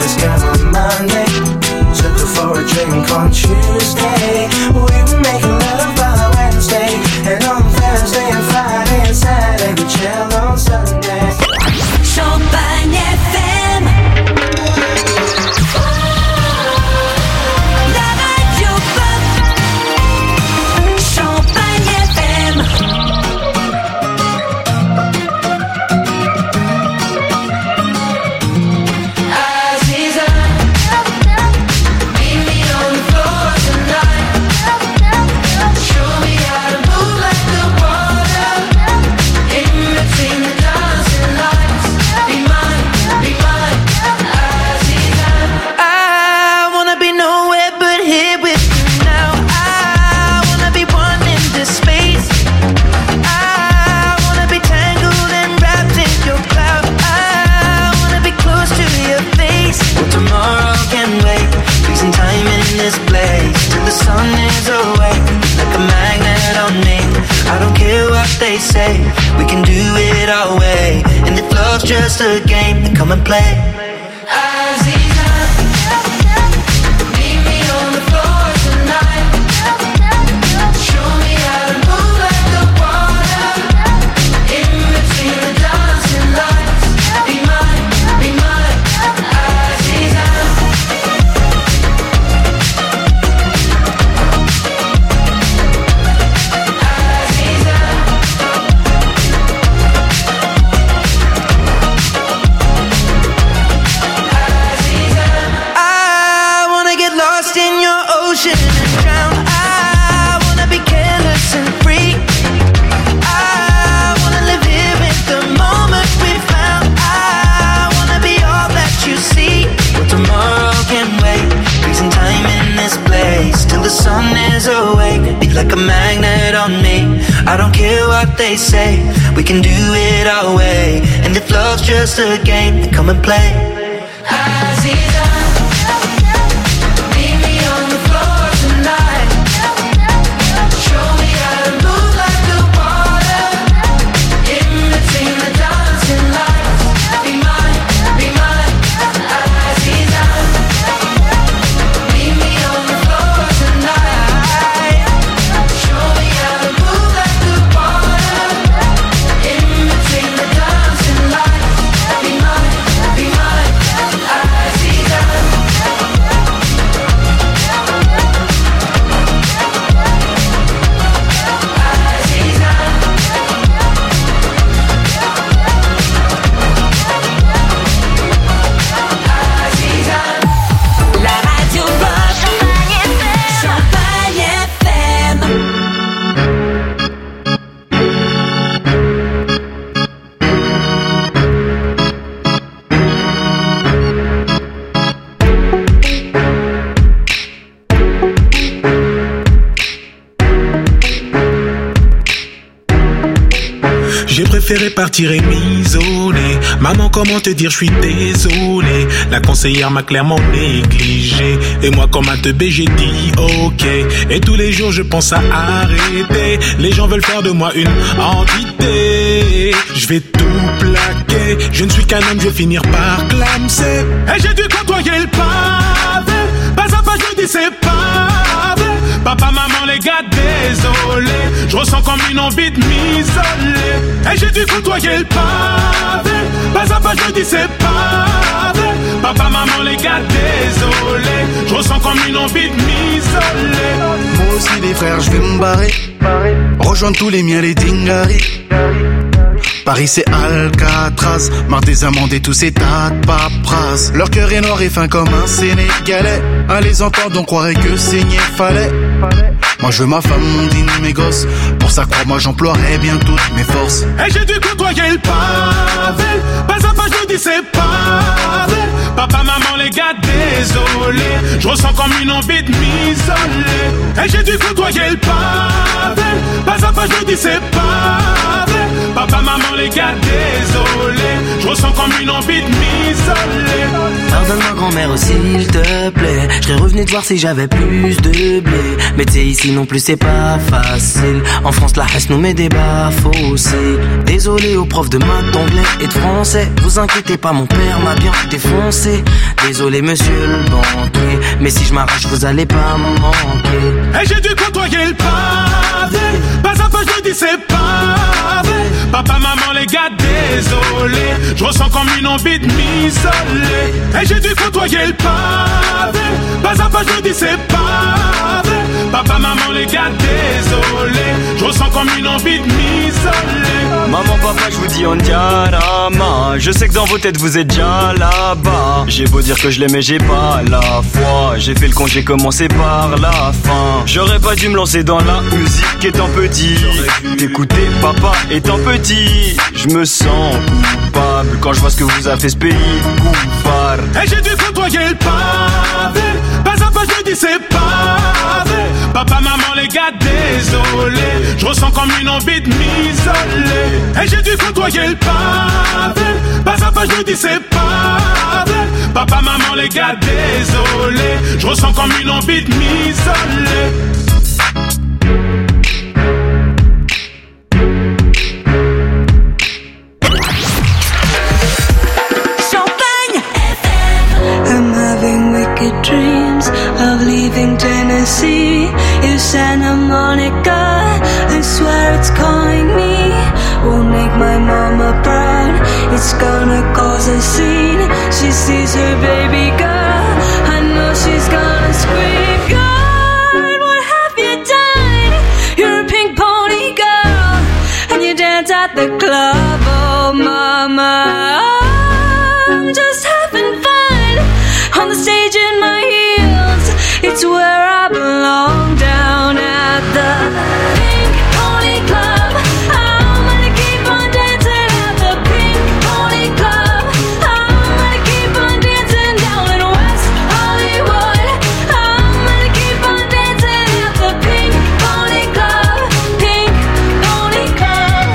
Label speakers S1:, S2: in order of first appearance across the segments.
S1: always got my Monday. Took her for a drink on Tuesday. We were making love by Wednesday. And on Thursday and Friday and Saturday we chill on Sunday.
S2: Champagne FM. La radio pop. Champagne FM. Aziza, meet me on the floor tonight. Show me how to move like the water. In between the dancing lights. Be mine, Aziza. I wanna be nowhere but here with you now. I wanna be one in this space. I wanna be tangled and wrapped in your cloud. I wanna be close to your face. Well, tomorrow can wait. Freezing time in this place till the sun is awake. Like a magnet on me. I don't care what they say. We can do it our way. And if love's just a game, then come and play. Aziza, meet me on the floor tonight. Show me how to move like the water. In between the dancing lights. Be mine, Aziza. I wanna get lost in your ocean and drown. I wanna be careless and free. I wanna live here in the moment we found. I wanna be all that you see. Well, tomorrow can wait. Freezing time in this place till the sun is awake. Be like a magnet on me. I don't care what they say. We can do it our way. And if love's just a game, then come and play. Aziza, meet me on the floor tonight. Show me how to move like the water. In between the dancing lights. Be mine, Aziza. Meet me on the floor tonight. Show me how to move like the water. In between the dancing lights. Be mine, Aziza. La radio pop. Champagne FM.
S3: J'ai préféré partir et m'isoler. Maman, comment te dire, je suis désolé. La conseillère m'a clairement négligé. Et moi, comme un teubé, j'ai dit ok. Et tous les jours, je pense à arrêter. Les gens veulent faire de moi une entité. Je vais tout plaquer. Je ne suis qu'un homme, je vais finir par clamser. Et j'ai dû côtoyer le pavé. Pas à pas, je dis c'est pas vrai. Papa, maman, les gars, désolé. Je ressens comme une envie de m'isoler. Et j'ai dû côtoyer le pavé. Pas à pas, je dis c'est pas vrai. Papa, maman, les gars, désolé. Je ressens comme une envie de m'isoler.
S4: Moi aussi des frères, je vais me barrer. Rejoindre tous les miens, les dingaris. Paris c'est Alcatraz, marre des amendes et tous ces tas de paperasse. Leur cœur est noir et fin comme un Sénégalais. À les entendre on croirait que saigner fallait. Moi je veux ma femme, mon dîner, mes gosses. Pour ça crois-moi j'emploierai bien toutes mes forces.
S3: Et j'ai dû côtoyer le pavé. Pas à pas je dis c'est pas vrai. Papa, maman, les gars, désolé. Je ressens comme une envie de m'isoler. Et j'ai dû côtoyer le pavé. Pas à pas je dis c'est pas vrai. Papa, maman, les gars, désolé. Je ressens comme une envie de m'isoler.
S4: Pardonne-moi
S2: grand-mère, s'il te plaît. Je serais revenu te voir si j'avais plus de blé. Mais t'sais, ici non plus c'est pas facile. En France, la haine nous met des baffes aussi. Désolé aux profs de maths, d'anglais et de français. Vous inquiétez pas, mon père m'a bien défoncé. Désolé monsieur le banquier, mais si je m'arrache, vous allez pas me manquer.
S3: Et j'ai dû côtoyer le pavé. Pas à pas, je dis c'est pavé. Papa, maman, les gars, désolé. Je ressens comme une envie de m'isoler. Et j'ai dû côtoyer le pavé. Pas à pas, je dis c'est pavé. Papa, maman, les gars, désolé. Je ressens comme une envie de m'isoler.
S5: Maman, papa, je vous dis on diarama. Je sais que dans vos têtes vous êtes déjà là-bas. J'ai beau dire que je l'aimais, j'ai pas la foi. J'ai fait le con, j'ai commencé par la fin. J'aurais pas dû me lancer dans la musique étant petit. T'écouter papa étant petit. Je me sens coupable quand je vois ce que vous a fait ce pays coupable.
S3: Et j'ai dû côtoyer le pavé. Pas à pas, je dis c'est pavé. Papa, maman, les gars, désolé. Je ressens comme une envie de m'isoler. Et j'ai dû côtoyer le pavé. Pas à pas, je dis c'est pavé. Papa, maman, les gars, désolé. Je ressens comme une envie de m'isoler.
S6: I'm having wicked dreams of leaving Tennessee. You Santa Monica, I swear it's calling me. Won't make my mama proud, it's gonna cause a scene. She sees her baby girl, I know she's gonna scream. God, what have you done? You're a pink pony girl, and you dance at the club. Oh mama, I'm just having fun on the stage in my heels. It's where I belong, down at the Pink Pony Club. I'm gonna keep on dancing at the Pink Pony Club. I'm gonna keep on dancing down in West Hollywood. I'm gonna keep on dancing at the Pink Pony Club. Pink Pony Club.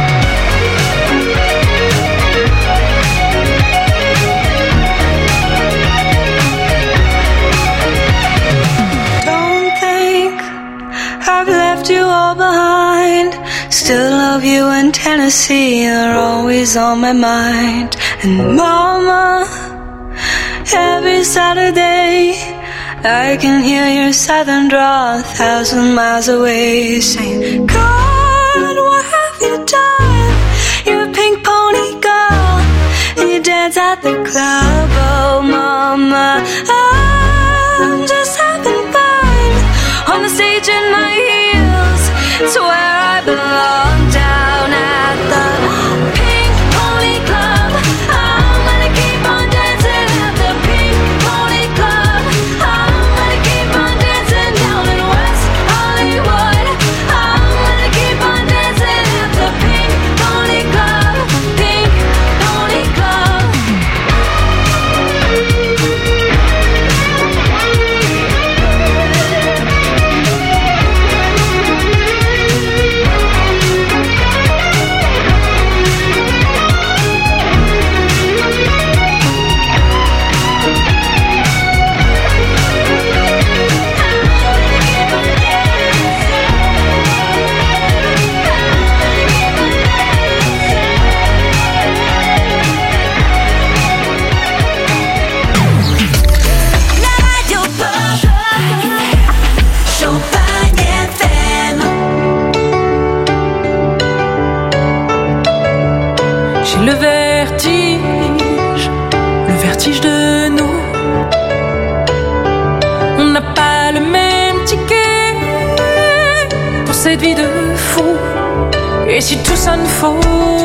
S6: Don't think I've left you all behind. Still love you in Tennessee, you're always on my mind. And mama, every Saturday I can hear your southern drawl 1,000 miles away, saying, God, what have you done? You're a pink pony girl, and you dance at the club. Oh mama, I'm just having fun on the stage in my heels. It's where I belong, down at the Pink Pony Club. I'm gonna keep on dancing at the Pink Pony Club. I'm gonna keep on dancing down in West Hollywood. I'm gonna keep on dancing at the Pink Pony Club. Pink Pony Club. J'ai le vertige de nous. On n'a pas le même ticket pour cette vie de fou. Et si tout sonne faux,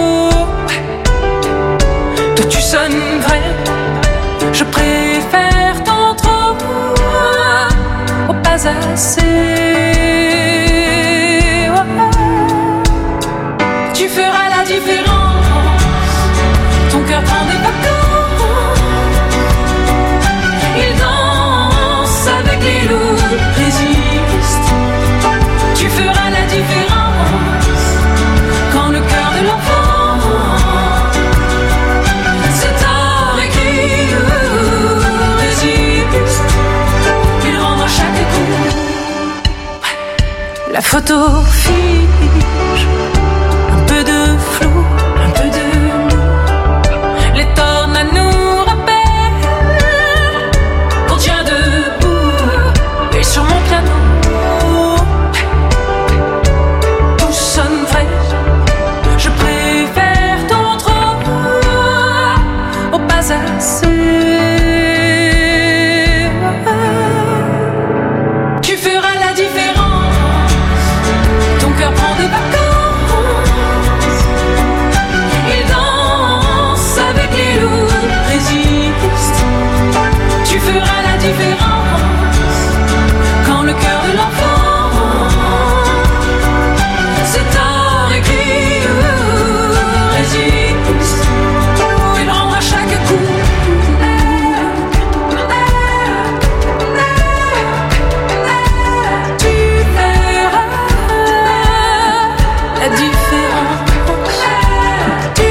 S6: toi tu sonnes vrai. Je préfère tant trop au pas assez. Tu feras la différence. Ton cœur prend des vacances. Il danse avec les loups, résiste. Tu feras la différence quand le cœur de l'enfant se tord et crie. photos figent, un peu de flou, un peu de nous. Les tornades nous rappellent qu'on tient debout. Et sur mon piano, tout sonne vrai. Je préfère ton trop au pas assez. Tu feras la différence. Ton cœur prend des vacances. Il danse avec les loups, résiste. Tu feras la différence. Quand le cœur de l'enfant c'est tard écrit, résiste. Il rendra chaque coup. Tu verras la différence. Tu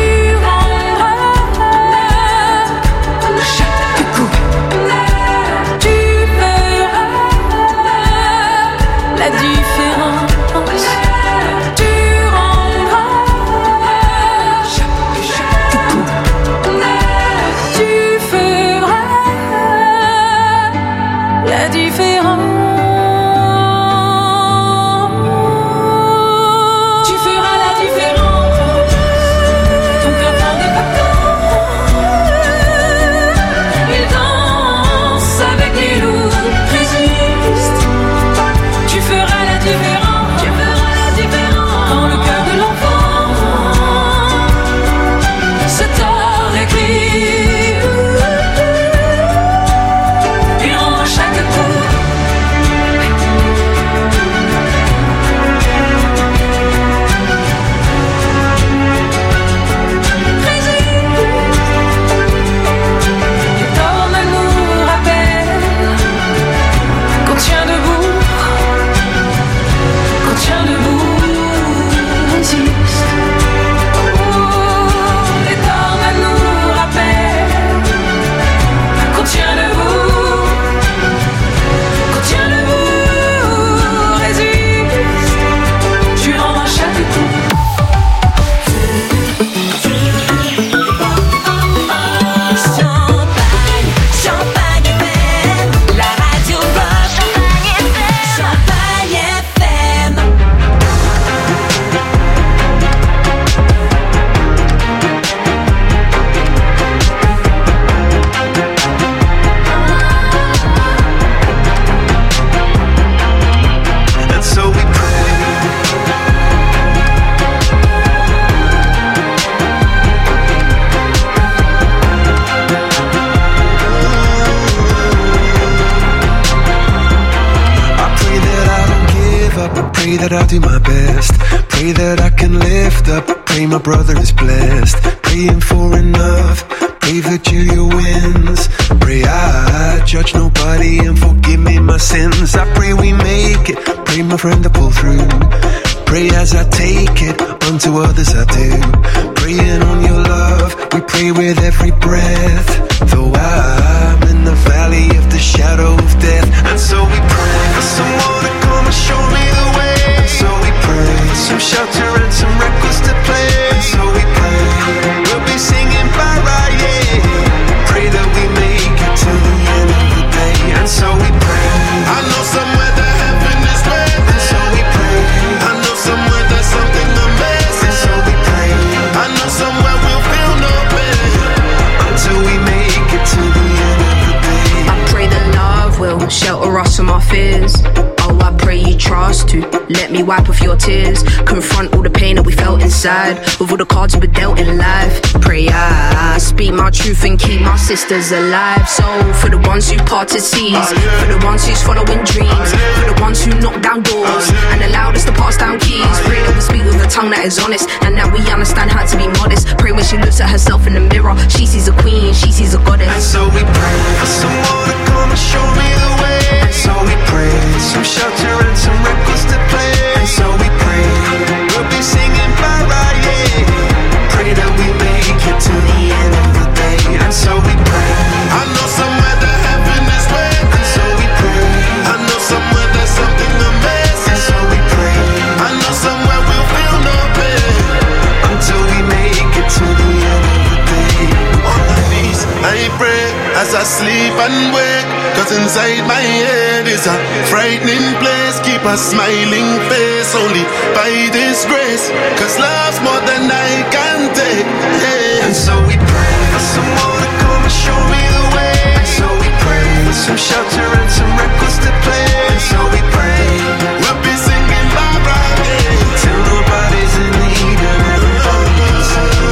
S6: rendras chaque coup. Tu verras la différence. Tu rendras chaque coup. Tu feras la différence. Tu feras la différence. Ton cœur prend des vacances. Il danse avec les loups, résiste. Tu feras la différence. Tu feras la différence. Quand le cœur de l'enfant c'est tard écrit. Il rend chaque coup. Les tornades nous rappellent qu'on tient debout. Qu'on tient debout, résiste. Les tornades nous rappellent qu'on tient debout. Qu'on tient debout, résiste. Tu rends chaque coup.
S7: Champagne, Champagne FM, la radio rock. Champagne FM.
S1: And so we pray. I pray that I don't give up. I pray that I'll do my best. Pray that I can lift up. Pray my brother is blessed. Praying for enough. Pray that Julia wins. Pray I judge nobody and forgive me my sins. I pray we make it. Pray my friend to pull through. Pray as I take it, unto others I do. Praying on your love, we pray with every breath. Though I'm in the valley of the shadow of death. And so we pray for someone to come and show me the way. And so we pray some shelter and some records to play. And so we pray we'll be singing para, yeah. Pray that we make it to the end of the day. And so we pray. I know somewhere that heaven is waiting. And so we pray. I know somewhere there's something amazing. And so we pray. I know somewhere we'll feel no pain until we make it to the end of the day.
S8: I pray that love will shelter us from our fears. Oh, I pray you trust to let me wipe off your tears. Confront all the pain that we felt inside with all the cards we were dealt in life. Pray I speak my truth and keep my sisters alive. So for the ones who parted seas, for the ones who's following dreams, for the ones who knocked down doors and allowed us to pass down keys. Pray that we speak with a tongue that is honest and that we understand how to be modest. Pray when she looks at herself in the mirror, she sees a queen, she sees a goddess.
S1: And so we pray for someone to come and show me the way. And so we pray some shelter and some records to play. And so we pray we'll be singing para, yeah. Pray that we make it to the end of the day. And so we pray. I know somewhere that heaven is waiting. And so we pray. I know somewhere there's something amazing. And so we pray.
S4: Cause inside my head is a frightening place. Keep a smiling face only by this grace. Cause love's more than I can take, yeah.
S2: And so we pray for someone to come and show me the way. And so we pray for some shelter and some records to play. And so we pray
S4: we'll be singing Barbara Day
S2: till nobody's in need and everybody can sing.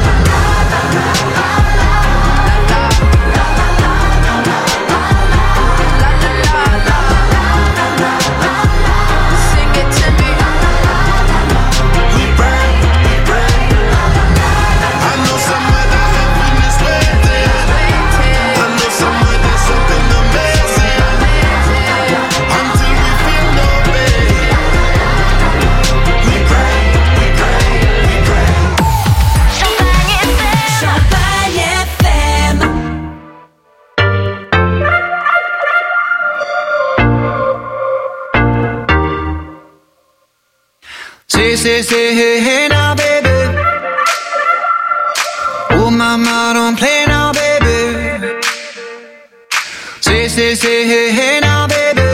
S2: Say, hey, hey now, baby. Oh, mama, don't play now, baby. Say, hey, hey now, baby.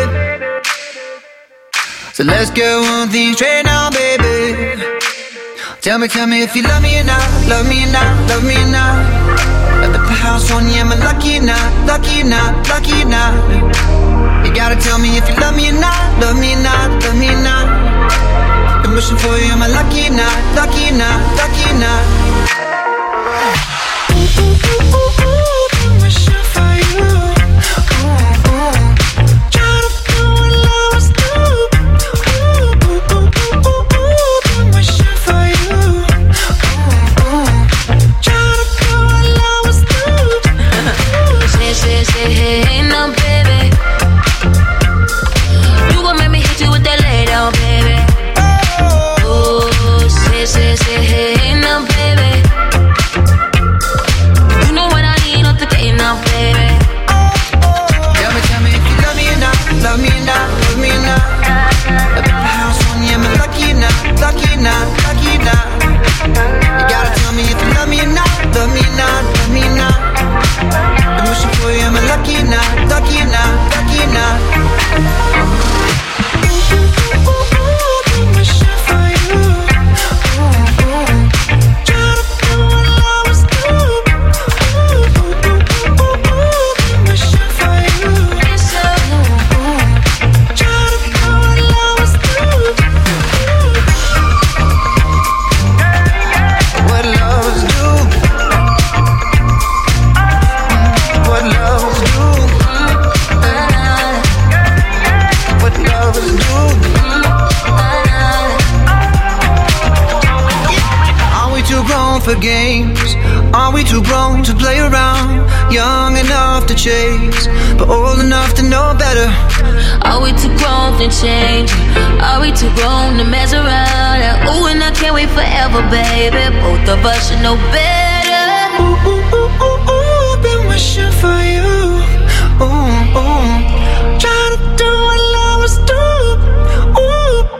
S2: So let's get one thing straight now, baby. Tell me if you love me or not, love me or not, love me or not. At the house on you, am I lucky or not, lucky or not, lucky or not? You gotta tell me if you love me or not, love me or not, love me or not. I'm wishing for you, am I lucky or not, lucky or not, lucky or not? Ooh, ooh, ooh, ooh, ooh, I'm wishing for you. Ooh, ooh. Try to do what lovers do. Ooh, ooh, ooh, ooh, ooh, I'm wishing for you. Ooh, ooh. Try to do what lovers do.
S9: Say, hey, no, baby. You gon' make me hit you with that lay down, baby. Say, hey, now, baby. You know what I need, not the day now, baby.
S2: Tell me if you love me or not, love me or not, love me or not. At the house on you, am I lucky or not, lucky or not, lucky or not? You gotta tell me if you love me or not, love me or not, love me or not. I'm wishing for you, am I lucky or not, lucky or not, lucky or not? For games, are we too grown to play around? Young enough to chase, but old enough to know better.
S9: Are we too grown to change? Are we too grown to mess around? Ooh, and I can't wait forever, baby. Both of us should know better.
S2: Ooh, ooh, ooh, ooh, ooh, been wishing for you. Ooh, ooh, try to do what lovers do. Ooh.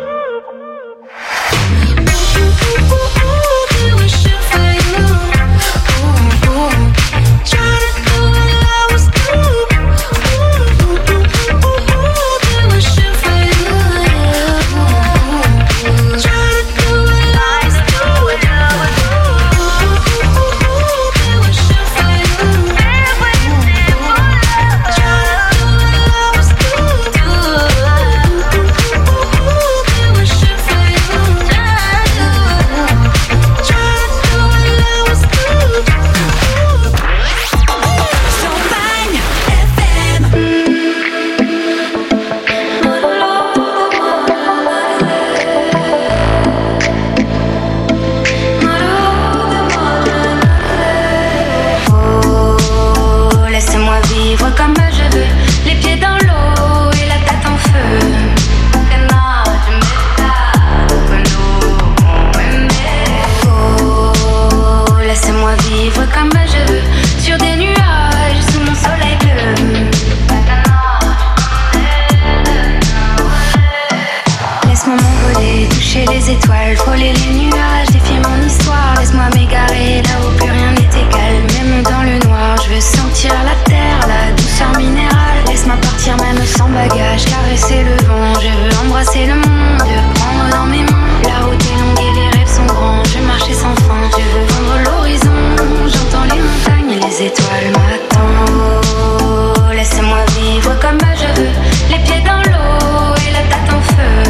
S8: Partir même sans bagage, caresser le vent. Je veux embrasser le monde, prendre dans mes mains. La route est longue et les rêves sont grands. Je veux marcher sans fin, je veux vendre l'horizon. J'entends les montagnes et les étoiles m'attendent. Oh, laissez-moi vivre comme je veux, les pieds dans l'eau et la tête en feu.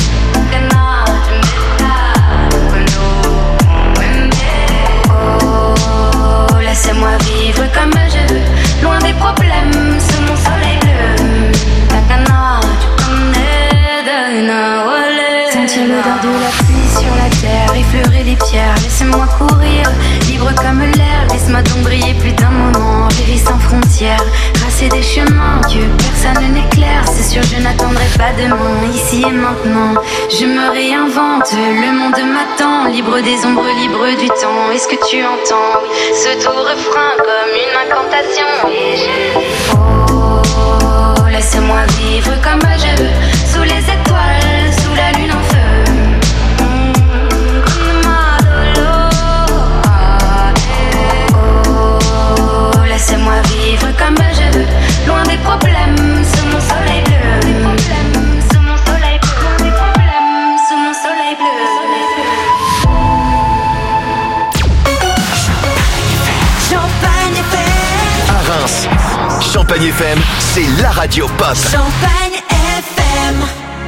S8: Oh, laissez-moi vivre comme je veux, loin des problèmes, sous mon soleil bleu. Takana, tu connais Dana Wale. Sentir l'odeur de la pluie sur la terre, effleurer les pierres, laissez-moi courir, libre comme l'air. Laisse-moi donc briller plus d'un moment, vivre sans frontières, tracer des chemins que personne n'éclaire. C'est sûr je n'attendrai pas demain, ici et maintenant. Je me réinvente, le monde m'attend, libre des ombres, libre du temps. Est-ce que tu entends ce doux refrain comme une incantation? Et je dis oh, laissez-moi vivre comme je veux, sous les étoiles, sous la lune en feu. Laissez-moi vivre comme je veux, loin des problèmes, sous mon soleil bleu. Des problèmes, sous mon soleil bleu. Des problèmes, sous mon soleil bleu.
S7: Champagne FM.
S10: À Reims, Champagne FM, c'est la radio pop.
S7: Champagne FM.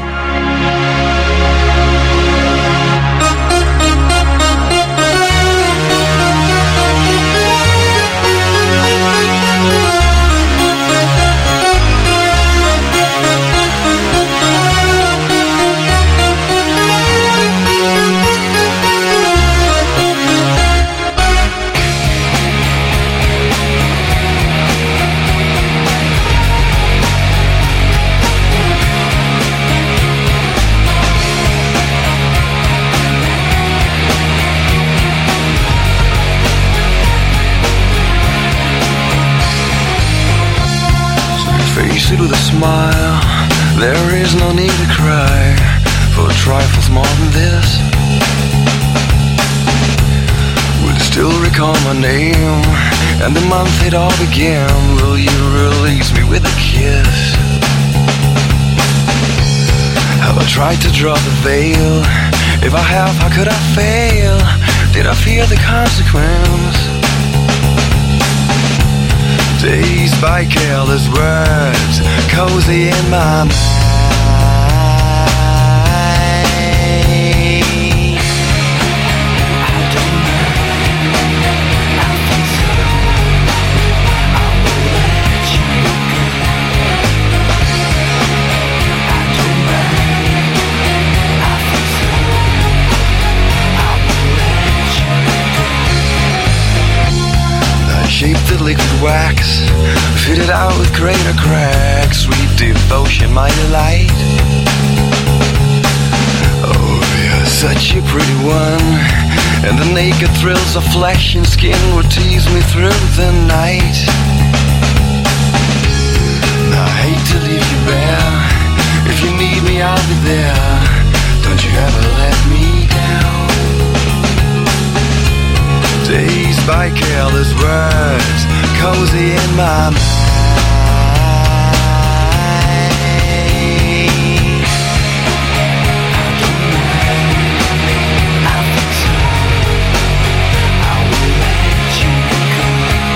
S11: Face it with a smile, there is no need to cry for trifles more than this. Will you still recall my name and the month it all began? Will you release me with a kiss? Have I tried to draw the veil? If I have, how could I fail? Did I fear the consequence? Dazed by careless words, cozy in my mind. I don't mind, I think so. I will let you go. I don't mind, I think so. I will let you go. I shaped the liquid wax, fitted out with greater cracks. Sweet devotion, my delight. Oh, you're such a pretty one, and the naked thrills of flesh and skin would tease me through the night. I hate to leave you bare. If you need me, I'll be there. Don't you ever let me down. Dazed by careless words, cozy in my mind. I don't mind, I think so. I will let you go.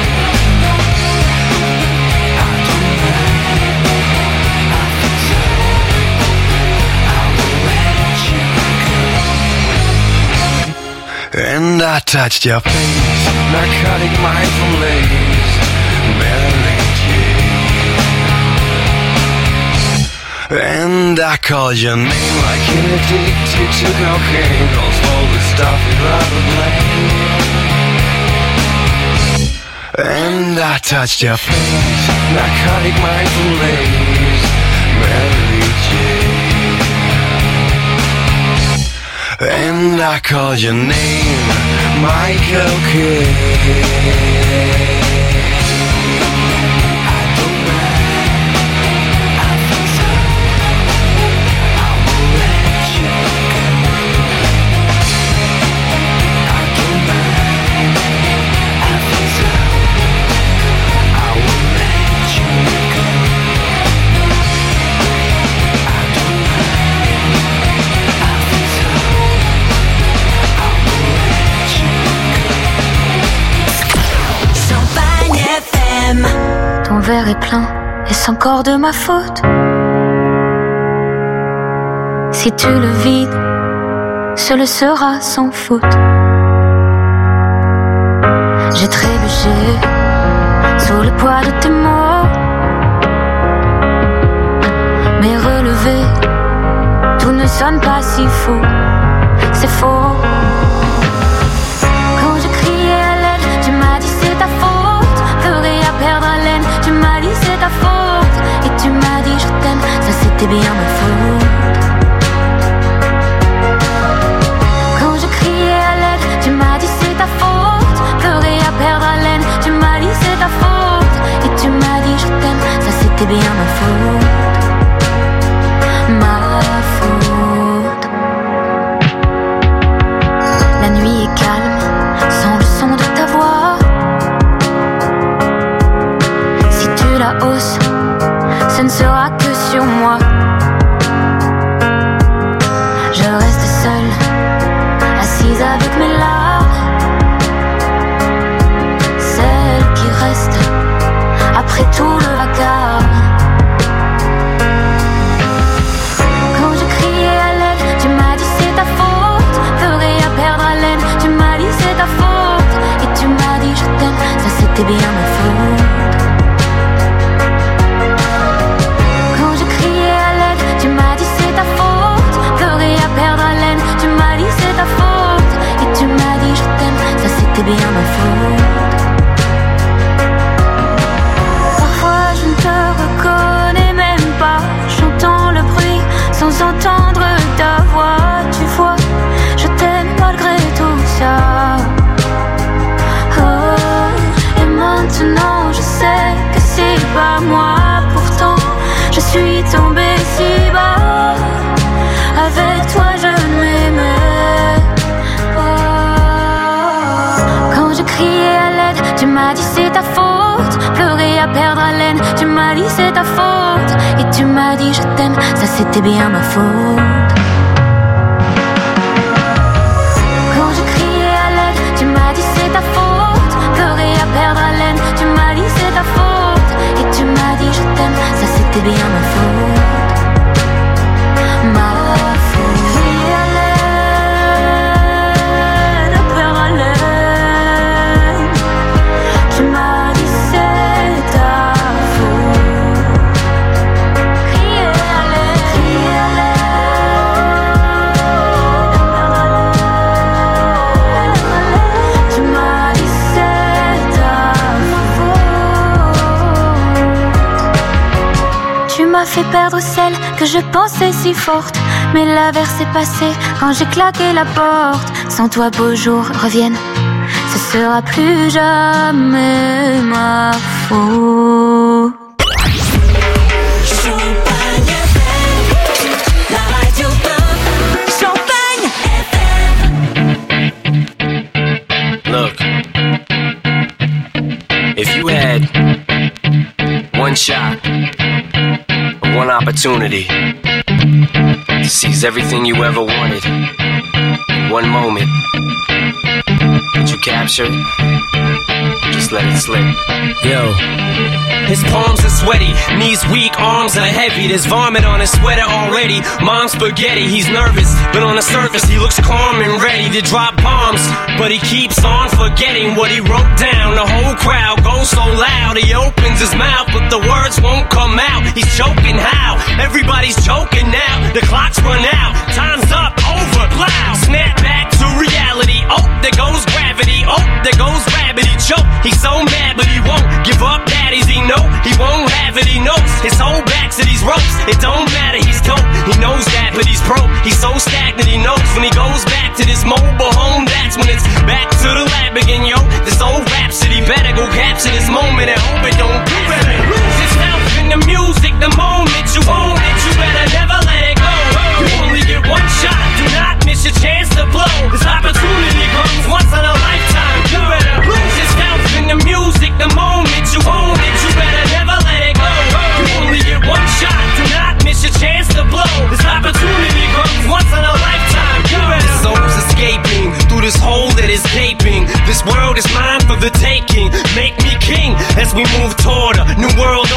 S11: I don't mind, I think so. I will let you go. And I touched your face, narcotic mindful lace, Mary Jane. And I called your name like an addicted to cocaine. Calls all the stuff you'd rather blame. And I touched your face, narcotic mindful lace, Mary Jane. And I called your name, Michael Kidd.
S9: verre est plein, est-ce encore de ma faute? Si tu le vides, ce le sera sans faute. J'ai trébuché sous le poids de tes mots, mais relevé, tout ne sonne pas si faux. C'est faux. Quand je criais à l'aide, tu m'as dit c'est ta faute. Ferais à perdre haleine, tu m'as dit c'est ta faute. Et tu m'as dit je t'aime, ça c'était bien ma faute. Quand je criais à l'aide, tu m'as dit c'est ta faute. Ferais à perdre haleine, tu m'as dit c'est ta faute. Et tu m'as dit je t'aime, ça c'était bien ma faute. Ma faute. La nuit est calme, sans le son de ta voix. Si tu la hausses, ce ne sera que sur moi. Je reste seule, assise avec mes larmes, celle qui reste après tout le vacarme. Quand je criais à l'aide, tu m'as dit c'est ta faute. Ferais à perdre haleine, tu m'as dit c'est ta faute. Et tu m'as dit je t'aime, ça c'était bien ma faute. Quand je criais à l'aide, tu m'as dit c'est ta faute. Ferais à perdre haleine, tu m'as dit c'est ta faute. Et tu m'as dit je t'aime, ça c'était bien ma faute. Parfois je ne te reconnais même pas. J'entends le bruit sans entendre ta voix. Tu vois, je t'aime malgré tout ça. Oh, et maintenant je sais que c'est pas moi. Pourtant je suis tombée si bas. Avec toi je ne m'aimais pas. Quand je criais à l'aide, tu m'as dit c'est ta faute. Pleurer à perdre haleine, tu m'as dit c'est ta faute. Et tu m'as dit je t'aime, ça c'était bien ma faute. Quand je criais à l'aide, tu m'as dit c'est ta faute. Pleurer à perdre haleine, tu m'as dit c'est ta faute. Et tu m'as dit je t'aime, ça c'était bien ma faute. Ma faute. Crier à l'aide, perdre haleine, tu m'as dit c'est ta faute. Crier à l'aide, perdre haleine, tu m'as dit c'est ta faute. Tu m'as fait perdre celle que je pensais si forte, mais l'averse est passée quand j'ai claqué la porte. Sans toi beaux jours reviennent, ce sera plus jamais ma faute.
S7: Champagne FM, la radio pop. Champagne FM.
S5: Look, if you had one shot, or one opportunity to seize everything you ever wanted in one moment, would you capture it? Just let it slip.
S12: Yo. His palms are sweaty, knees weak, arms are heavy. There's vomit on his sweater already. Mom's spaghetti, he's nervous, but on the surface he looks calm and ready to drop bombs. But he keeps on forgetting what he wrote down. The whole crowd goes so loud, he opens his mouth, but the words won't come out. He's choking how? Everybody's choking now. The clock's run out, time's up, over, plow. Snap back to reality. Oh, there goes gravity. Oh, there goes rabbit. He choke. He's so mad, but he won't give up. Daddies, he know he won't have it. He knows his whole back to these ropes. It don't matter. He's dope. He knows that, but he's broke. He's so stagnant. He knows when he goes back to this mobile home, that's when it's back to the lab again. Yo, this old rhapsody better go capture this moment and hope it don't do it. Lose yourself in the music. The moment you own it, you better never let it go. You only get one shot. Do not miss your chance to blow. This opportunity comes once in a lifetime. You better lose yourself in the music. The moment you own it, you better never let it go. You only get one shot. Do not miss your chance to blow. This opportunity comes once in a lifetime. You better. The soul's escaping through this hole that is gaping. This world is mine for the taking. Make me king as we move toward a new world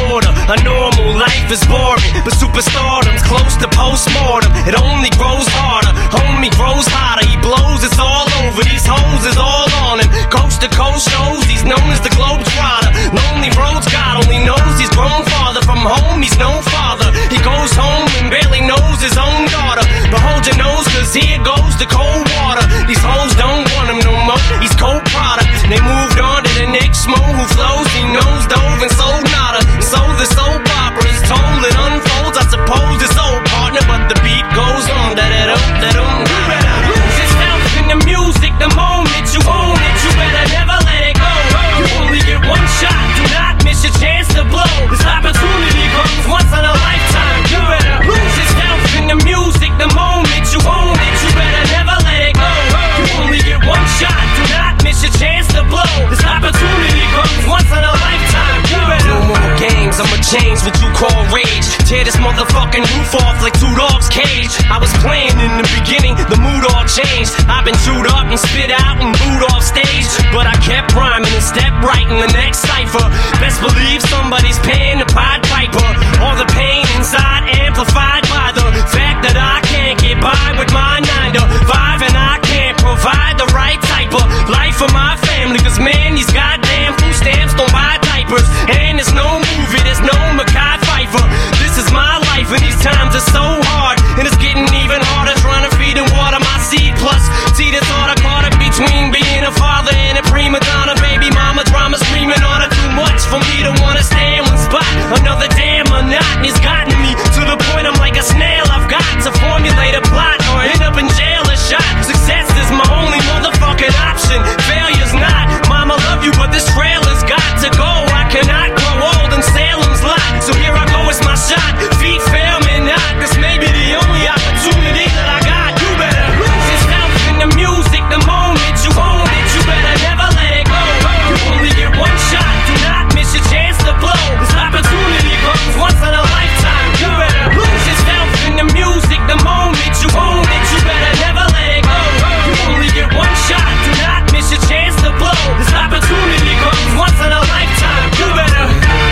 S12: life is boring, but superstardom's close to postmortem. It only grows harder, homie grows hotter. He blows, it's all over, these hoes is all on him. Coast to coast shows, he's known as the Globetrotter. Lonely roads, God only knows he's grown farther. From home, he's no father. He goes home and barely knows his own daughter. But hold your nose, cause here goes the cold water. These hoes don't want him no more, he's cold product. They moved on to the next mo who flows. He knows dove and sold nada. So the soap opera is told, it unfolds. I suppose it's old partner, but the beat goes on. Da-da-dum. You better lose yourself in the music the moment you own it. You better never let it go. You only get one shot, do not miss your chance to blow. This opportunity comes once in a lifetime. You better lose yourself in the music the moment you own it. You better never let it go. You only get one shot, do not miss your chance to blow. This opportunity comes once in a lifetime. You better no more games, I'ma change what you call rage. Tear this motherfucking roof off like two dogs' cage. I was playing in the beginning, the mood all changed. I've been chewed up and spit out and booed off stage, but I kept rhyming and stepped right in the next cipher. Best believe somebody's paying the Pied Piper. All the pain inside amplified by the fact that I can't get by with my 9 to 5, and I can't provide the right type of life for my family. Cause man, these goddamn food stamps don't buy diapers, and there's no movie, there's no Mackay Pfeiffer. This is my life and these times are so hard, and it's getting even harder trying to feed and water my seed. Plus, see the thought I caught it between being a father and a prima donna. Baby mama drama screaming on her, too much for me to wanna stay in one spot. Another damn monotony's gotten me to the point I'm like a snail. I've got to formulate a plot or end up in jail or shot. Success is my only motherfucking option, failure's not. Mama love you, but this trailer's got to go. I cannot grow old in Salem's Lot, so here I go, it's my shot. Feet fail me not, this may be the only opportunity that I got. You better lose yourself in the music the moment you own it. You better never let it go. You only get one shot, do not miss your chance to blow. This opportunity comes once in a lifetime. You better lose yourself in the music the moment you own it. You better never let it go. You only get one shot, do not miss your chance to blow. This opportunity comes once in a lifetime. You better.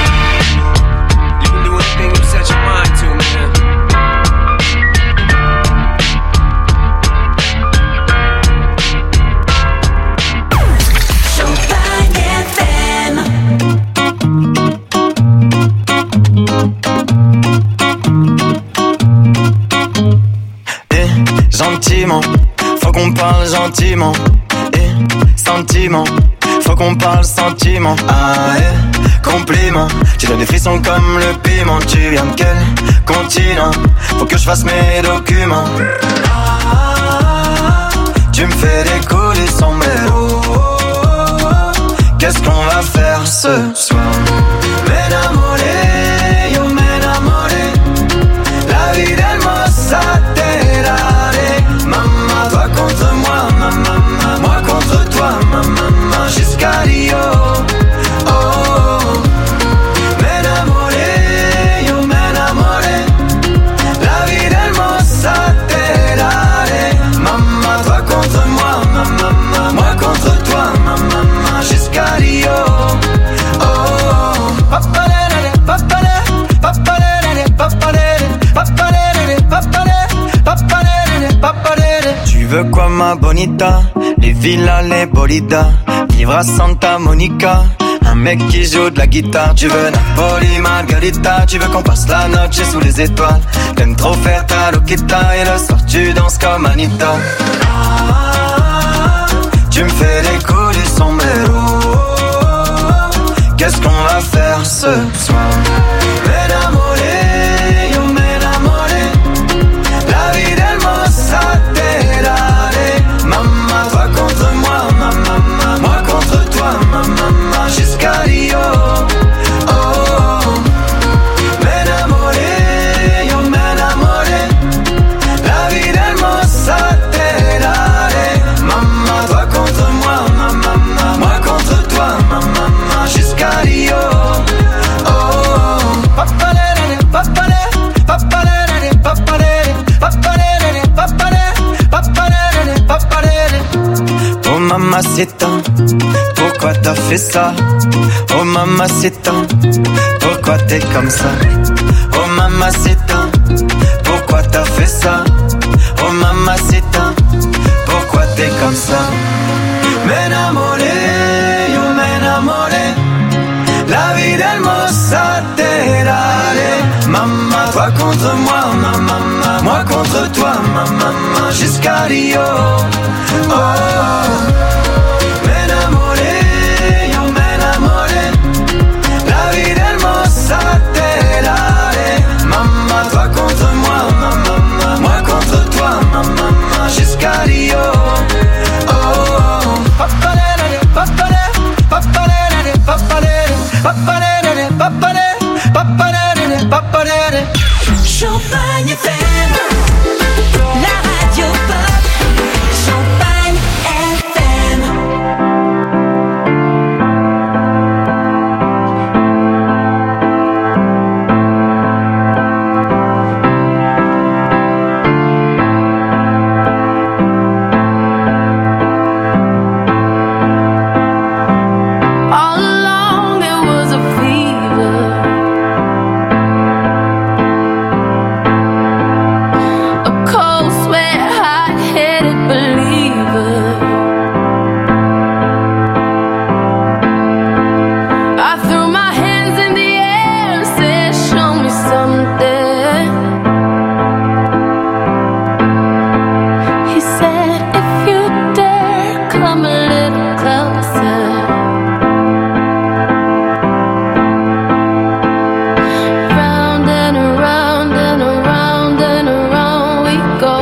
S12: You can do anything you set your mind to, man.
S13: Gentiment, faut qu'on parle gentiment. Et sentiment, faut qu'on parle sentiment. Ah compliment, tu donnes des frissons comme le piment. Tu viens de quel continent? Faut que je fasse mes documents. Tu me fais décoller son mélo. Qu'est-ce qu'on va faire ce soir? M'enamoré, yo m'enamoré. La vie d'hermosa terare. Maman, toi contre moi, maman, moi contre toi, maman, jusqu'à Rio. Oh, m'enamoré, yo m'enamoré. La vie d'hermosa terare. Maman, toi contre moi, maman, moi contre toi, maman, jusqu'à Rio. Oh, papalere, papalere, papalere, papalere, papalere, papalere, papalere. Tu veux quoi ma bonita? Les villas, les bolidas, vivre à Santa Monica. Un mec qui joue de la guitare. Tu veux Napoli, Margarita. Tu veux qu'on passe la noche sous les étoiles. T'aimes trop faire ta loquita, et le soir tu danses comme Anita. Tu me fais décoller son mélo. Qu'est-ce qu'on va faire ce soir? M'enamoré, yo m'enamoré. La vie d'hermosa terare. Maman, toi contre moi, maman, moi contre toi, maman, jusqu'à Rio. Oh, m'enamoré, yo m'enamoré. La vie d'hermosa terare. Maman, toi contre moi, maman, moi contre toi, maman, jusqu'à Rio. Oh, papalere, papalere, papalere, papalere, papalere, papalere, papalere, papalere. Oh mamacita, pourquoi t'as fait ça? Oh mamacita, pourquoi t'es comme ça? Oh mamacita, pourquoi t'as fait ça? Oh mamacita, pourquoi t'es comme ça? M'enamoré, yo m'enamoré, la vie d'hermosa terare. Maman, toi contre moi, maman, moi contre toi, maman, jusqu'à Rio. Oh, m'enamoré, yo m'enamoré, la vie d'hermosa terare. Maman, toi contre moi, maman, moi contre toi, maman, jusqu'à Rio.
S7: Champagne FM, la radio pop. Champagne FM.
S6: All along it was a fever, a cold sweat, hot-headed believer. I threw my hands in the air and said, show me something. He said, if you dare, come a little closer. Round and around and around and around we go.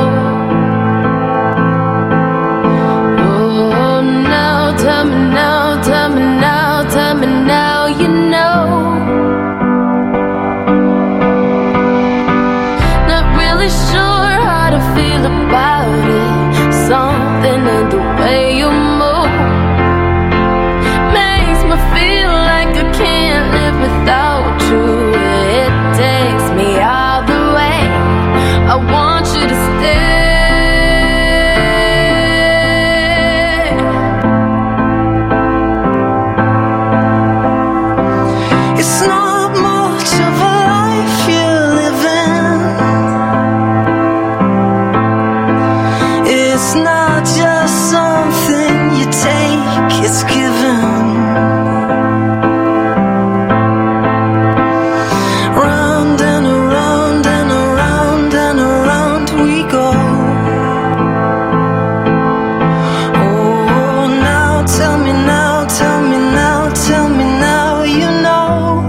S6: Oh, now tell me now, tell me now, tell me now, you know. Not really sure how to feel about it. Something in the way you move makes me feel like I can't live without you. It takes me all the way. I want you to stay. It's not much of a life you're living. It's not just something you take, it's given. Round and around and around and around we go. Oh, now tell me now, tell me now, tell me now, you know.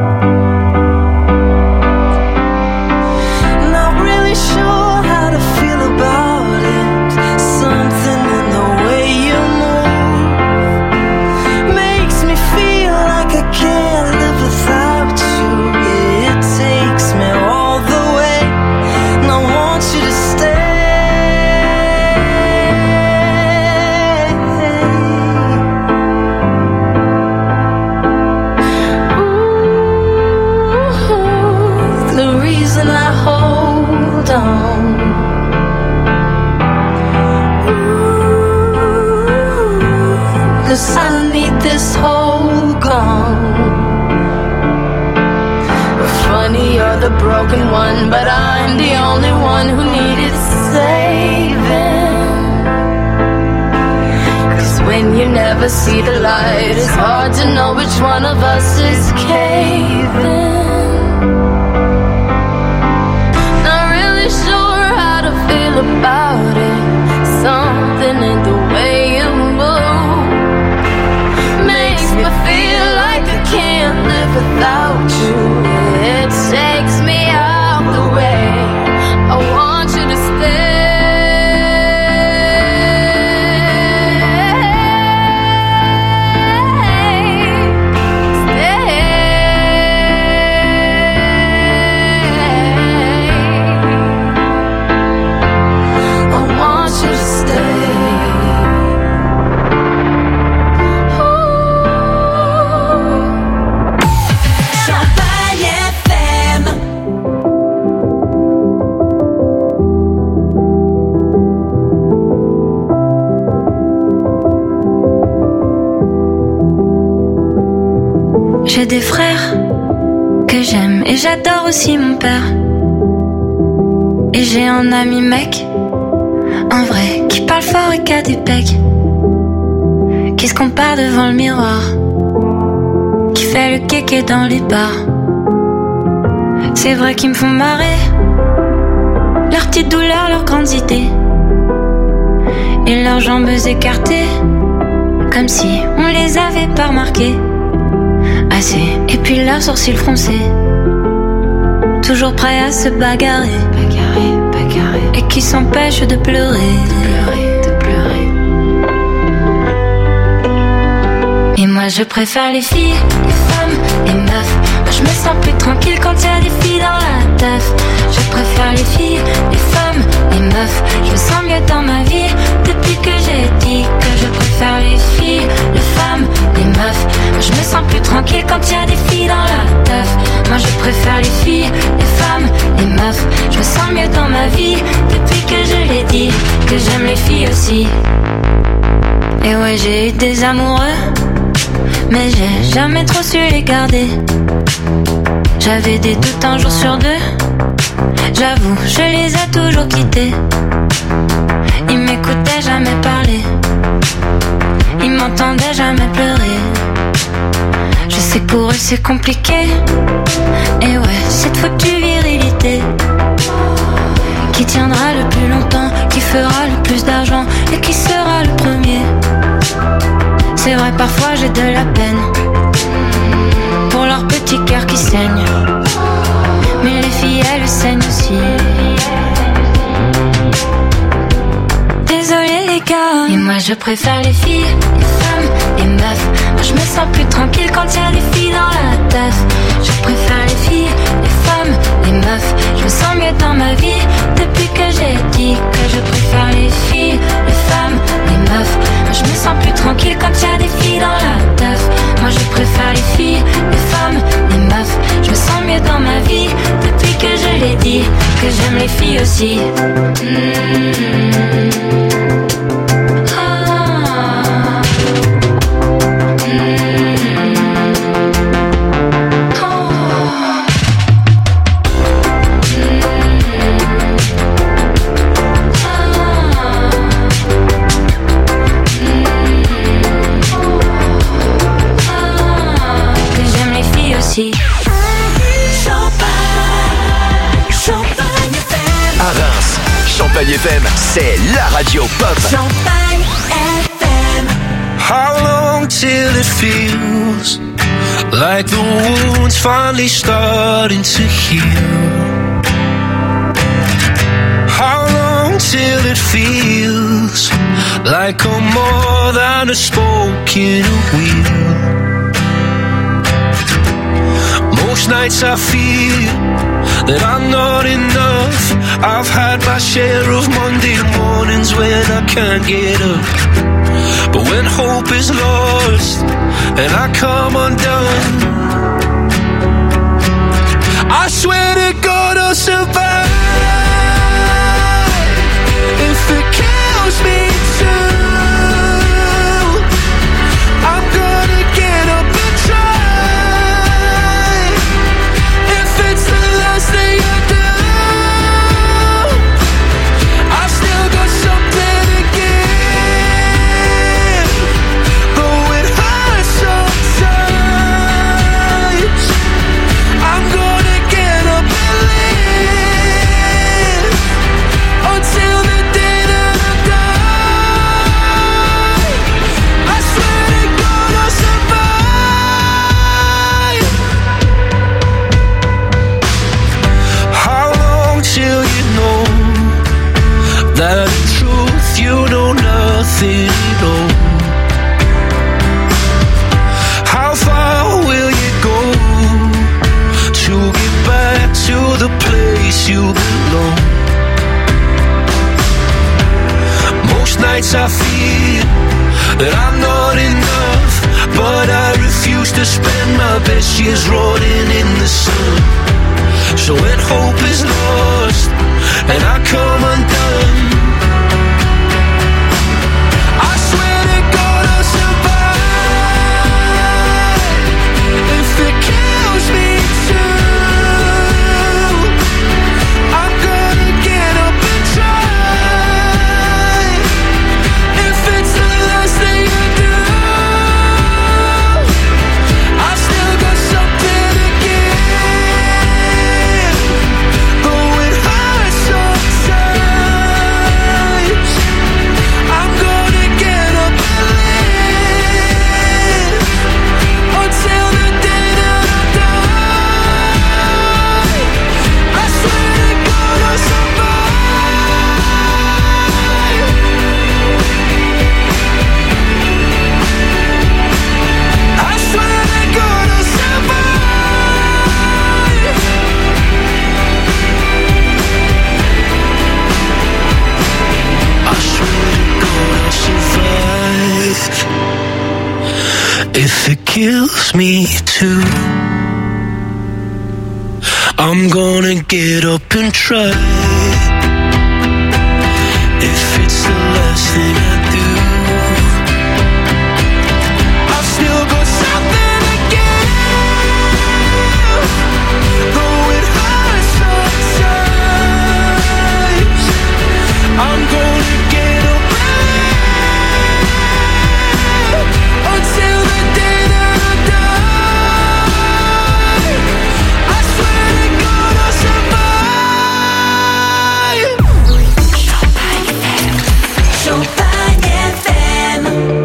S6: Not really sure how to feel about it. Something in the way you move makes me feel like I can't live without you. It takes me all the way, and I want you to stay. Ooh, the reason I hold on. Ooh, 'cause I need this whole gone. Funny, you're the broken one, but I'm the only one who needed saving. 'Cause when you never see the light, it's hard to know which one of us is caving. Not really sure how to feel about it. Something in the way you move makes me feel like I can't live without you. It takes me out the way. I want you to stay. I want you to stay.
S7: Champagne FM.
S9: J'ai des frères que que j'aime et j'adore aussi mon père. Et j'ai un ami mec, un vrai, qui parle fort et qui a des pecs, qui se compare devant le miroir, qui fait le kéké dans les bars. C'est vrai qu'ils me font marrer, leurs petites douleurs, leurs grandes idées, et leurs jambes écartées, comme si on les avait pas remarquées assez. Et puis leurs sourcils froncés, toujours prêts à se bagarrer, et qui s'empêchent de pleurer. Et moi je préfère les filles, les femmes, les meufs. Moi je me sens plus tranquille quand y a des filles dans la teuf. Je préfère les filles, les femmes, les meufs. Je me sens mieux dans ma vie depuis que j'ai dit que je préfère les filles, les femmes, les meufs. Moi je me sens plus tranquille quand y a des filles dans la teuf. Moi je préfère les filles, les femmes, les meufs. Je me sens mieux dans ma vie depuis que je l'ai dit que j'aime les filles aussi. Et ouais, j'ai eu des amoureux, mais j'ai jamais trop su les garder. J'avais des doutes un jour sur deux, j'avoue, je les ai toujours quittés. Ils m'écoutaient jamais parler, ils m'entendaient jamais pleurer. Je sais que pour eux c'est compliqué, et ouais, cette foutue virilité qui tiendra le plus longtemps, qui fera le plus d'argent et qui sera le premier. C'est vrai, parfois j'ai de la peine pour leur petit cœur qui saigne, mais les filles elles saignent aussi. Désolée les gars, et moi je préfère les filles, les femmes, les meufs. Moi je me sens plus tranquille quand y a des filles dans la teuf. Je préfère les filles, les femmes, les meufs. Je me sens mieux dans ma vie depuis que j'ai dit que je préfère les filles, les femmes, les meufs. Moi je me sens plus tranquille quand y a des filles dans la teuf. Moi je préfère les filles, les femmes, les meufs. Je me sens mieux dans ma vie depuis que je l'ai dit que j'aime les filles aussi.
S10: À Reims, Champagne FM, c'est la radio pop.
S7: Champagne FM.
S14: How long till it feels like the wound's finally starting to heal? How long till it feels like I'm more than a spoke in a wheel? Most nights I feel that I'm not enough. I've had my share of Monday mornings when I can't get up. But when hope is lost and I come undone, I swear to God I'll survive. If it kills me too, I'm gonna get up and try. If it's the last thing I do, I've still got something to give. Though it hurts sometimes, I'm gonna get up and live until the day that I die. I swear to God I'll survive. How long till you know that in truth you know nothing at all? How far will you go to get back to the place you belong? Most nights I feel that I'm not enough, but I refuse to spend my best years rotting in the sun. So when hope is lost and I come undone, I swear to God I'll survive. If it kills me too, if it kills me too. I'm gonna get up and try. If it's the last thing I do, I've still got something to give. Though it hurts sometimes, I'm gonna get up until the day that I die. I swear to God I'll survive.
S7: Champagne FM.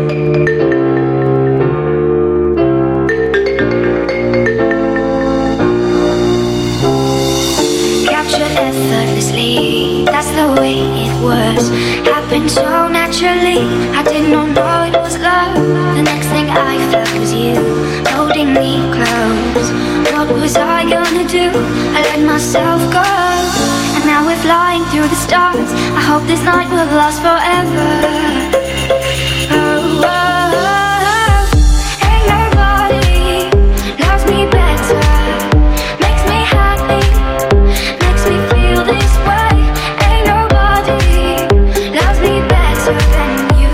S9: Captured effortlessly, that's the way it was. Happened so naturally, I did not know it was love. The next thing I felt was you, holding me close. What was I gonna do? I let myself go. And now we're flying through the stars. I hope this night will last forever. Oh, oh, oh. Ain't nobody loves me better. Makes me happy, makes me feel this way. Ain't nobody loves me better than you.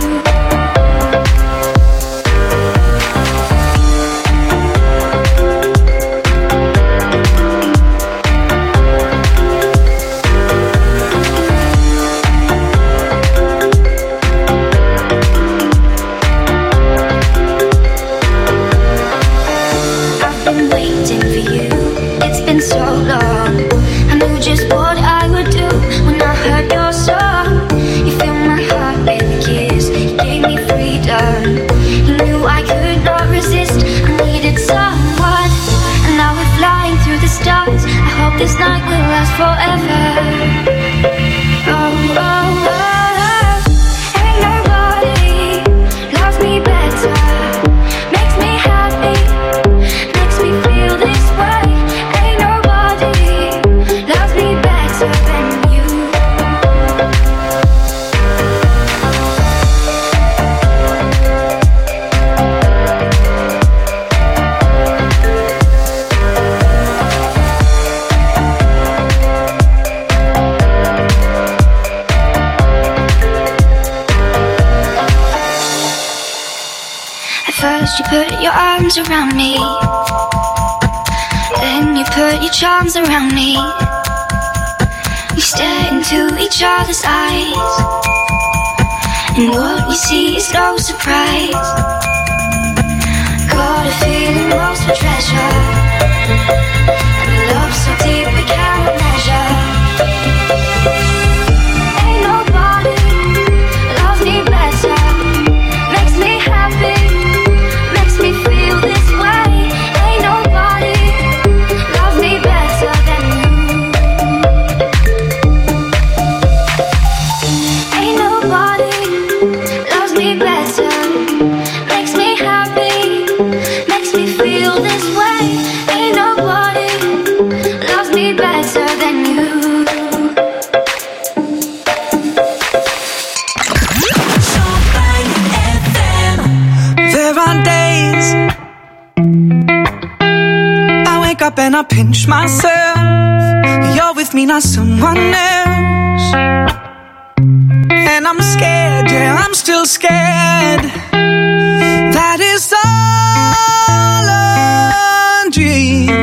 S9: I've been waiting for you, it's been so long. I knew just what I would do when I heard your song. You filled my heart with a kiss, you gave me freedom. You knew I could not resist, I needed someone. And now we're flying through the stars. I hope this night will last forever. Oh, oh, oh, oh. Ain't nobody loves me better. Makes me happy, makes me feel this way. Ain't nobody loves me better than you. At first you put your arms around me, then you put your charms around me. We stare into each other's eyes, and what we see is no surprise. Got a feeling lost for treasure, and a love so deep we cannot measure. Ain't nobody loves me better. Makes me happy, makes me feel this way. Ain't nobody loves me better than you. Ain't nobody loves me better. Makes me happy, makes me feel this way. Ain't nobody loves me better than you.
S2: There are days I wake up and I pinch myself. You're with me, not someone else. And I'm scared, yeah, I'm still scared. That is all a dream.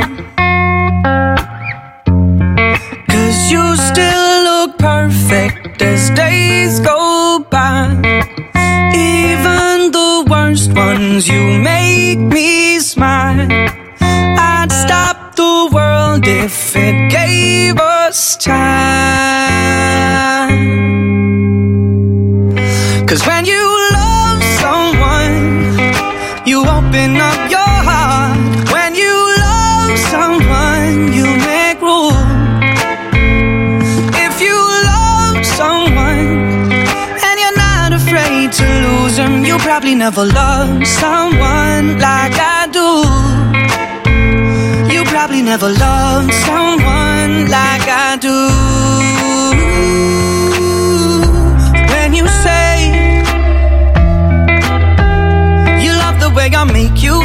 S2: 'Cause you still look perfect as days go by. Even the worst ones, you make me smile. I'd stop the world if it gave us time. 'Cause when you love someone, you open up your heart. When you love someone, you make room. If you love someone and you're not afraid to lose them, you probably never loved someone like I do. You probably never loved someone like I do. When you say you love the way I make you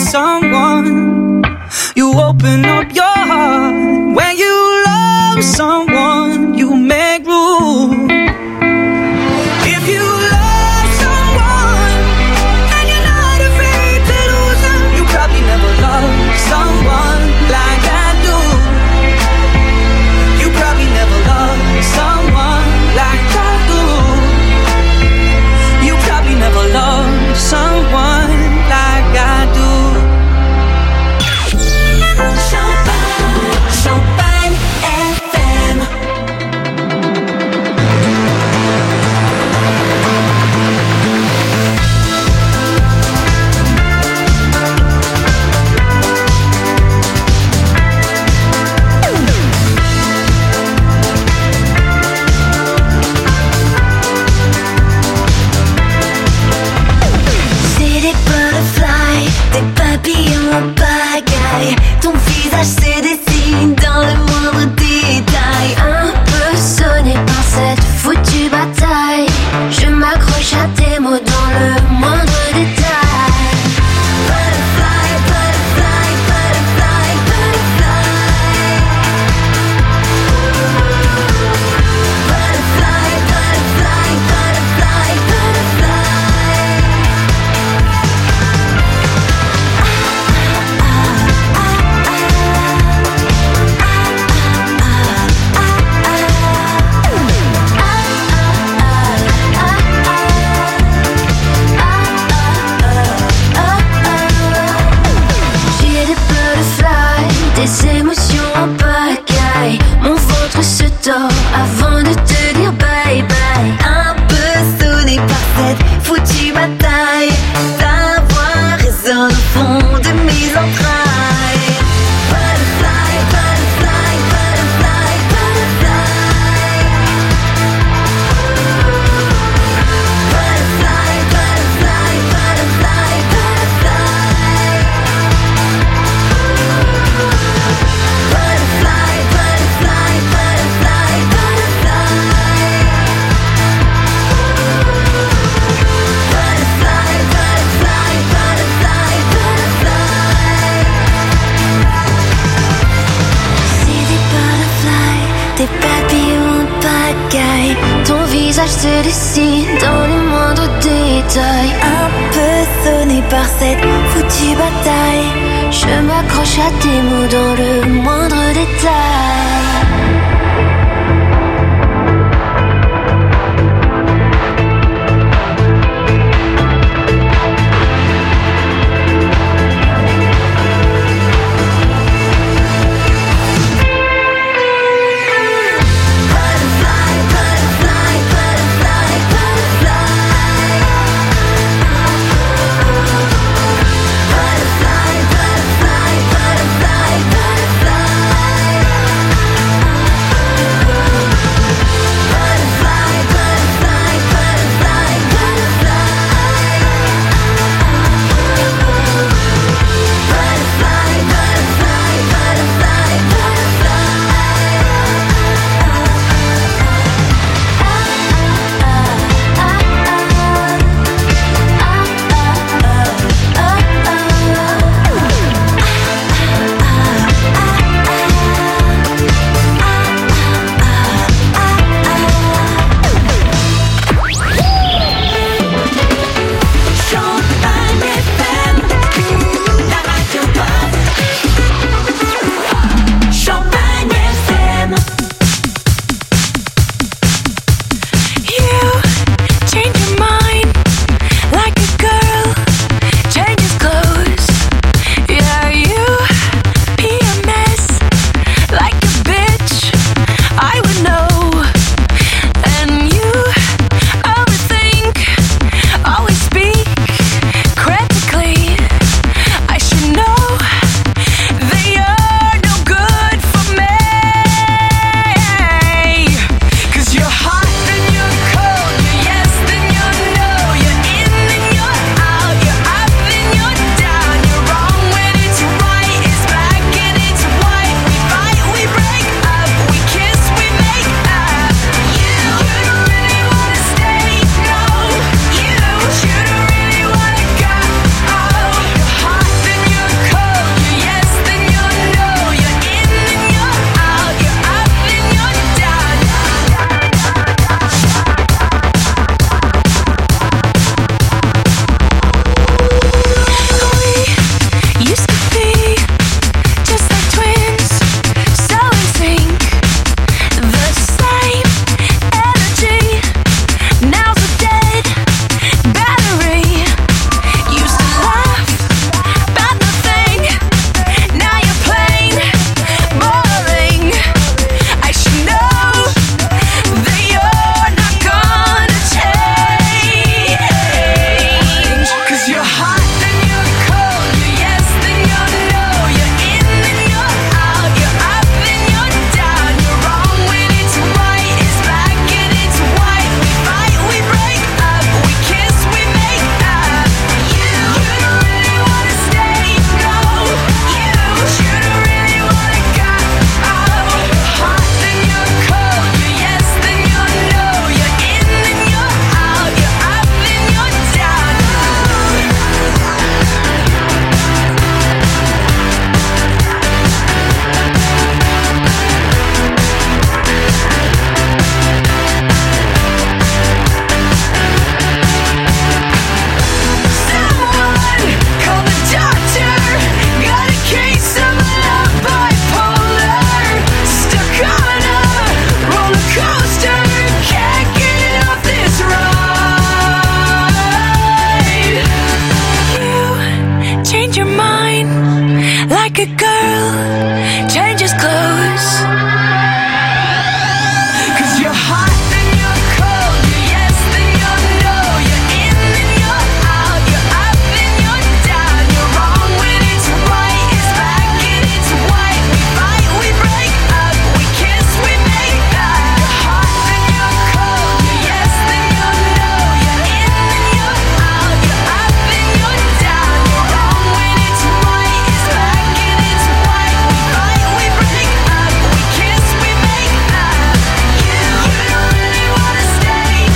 S2: someone, you open up your heart. When you love someone, you make room. If you love someone and you're not afraid to lose them, you probably never loved someone like I do. You probably never loved someone like I do. You probably never loved someone like I do.
S7: Champagne FM.
S6: C'est des butterflies, des papillons en pagaille. Ton visage se dessine dans le moindre détail. Un peu sonné par cette foutue bataille, je m'accroche à tes mots dans le moindre détail. Butterfly, butterfly, butterfly, butterfly. Butterfly, butterfly, butterfly, butterfly. J'ai des butterflies, des émotions en pagaille. Mon ventre se tord avant de te dire bye bye. Un peu sonné par cette foutue bataille, ta voix résonne au fond de mes entrailles. Butterfly, butterfly, butterfly, butterfly. Butterfly, butterfly, butterfly, butterfly. Butterfly, butterfly, butterfly, butterfly. Butterfly, butterfly, butterfly, butterfly. C'est des butterflies, des papillons en pagaille. Ton visage se dessine dans les moindres détails. Un peu sonné par cette foutue bataille, je m'accroche à tes mots dans le moindre détail.